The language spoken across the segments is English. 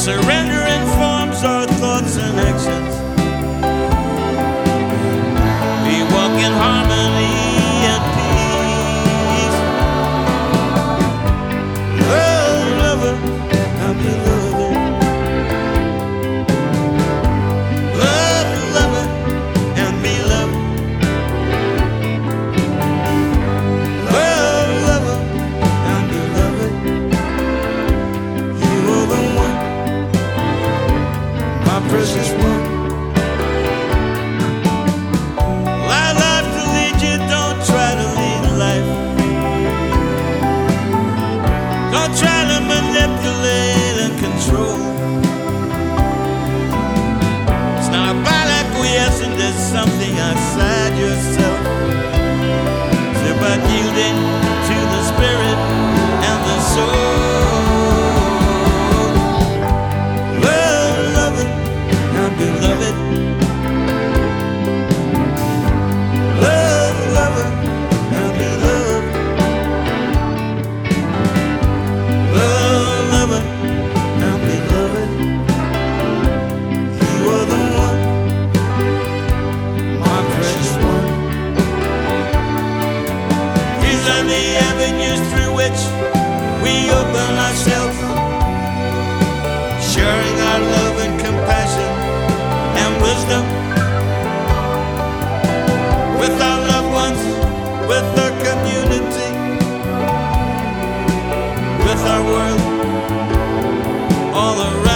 Surrender informs our thoughts and actions. We walk in harmony and peace. Love, lover, I'm beloved. Love, lover, and beloved. Love, lover, and beloved. You are the one, my precious one. Allow life to lead you, don't try to lead life. Don't try to manipulate and control. It's not about acquiescing to something outside yourself. It's about yielding to the spirit and the soul. Love, lover, and beloved. Love, lover, and beloved. Love, lover, and beloved. You are the one, my precious one. These are the avenues through which we open ourselves, sharing our love and compassion and wisdom with our loved ones, with our community, with our world all around.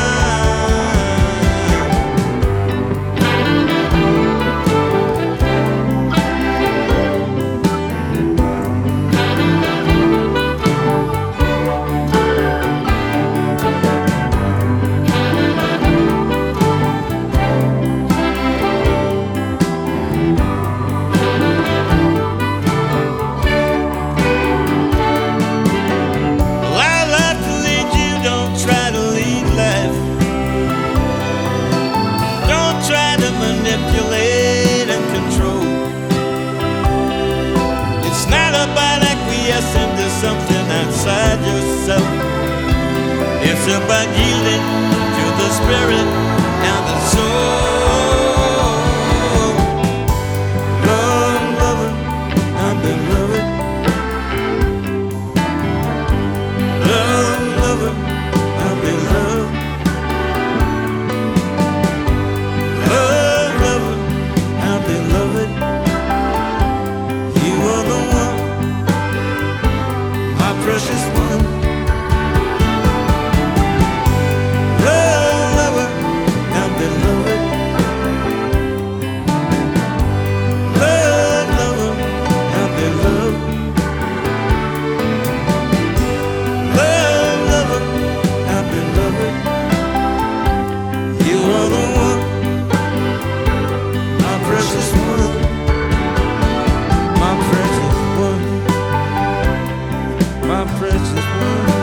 Allow life to lead you, don't try to lead life. Don't try to manipulate and control. It's not about acquiescing to something outside yourself. It's about yielding to the spirit and the soul. Love, lover, and beloved. Love, lover, and beloved. Love, lover, and beloved. You are the one, my precious one. Love, lover, and beloved. Love, lover, and beloved. Love, lover, and beloved. You are the one, my precious one, my precious one, my precious one.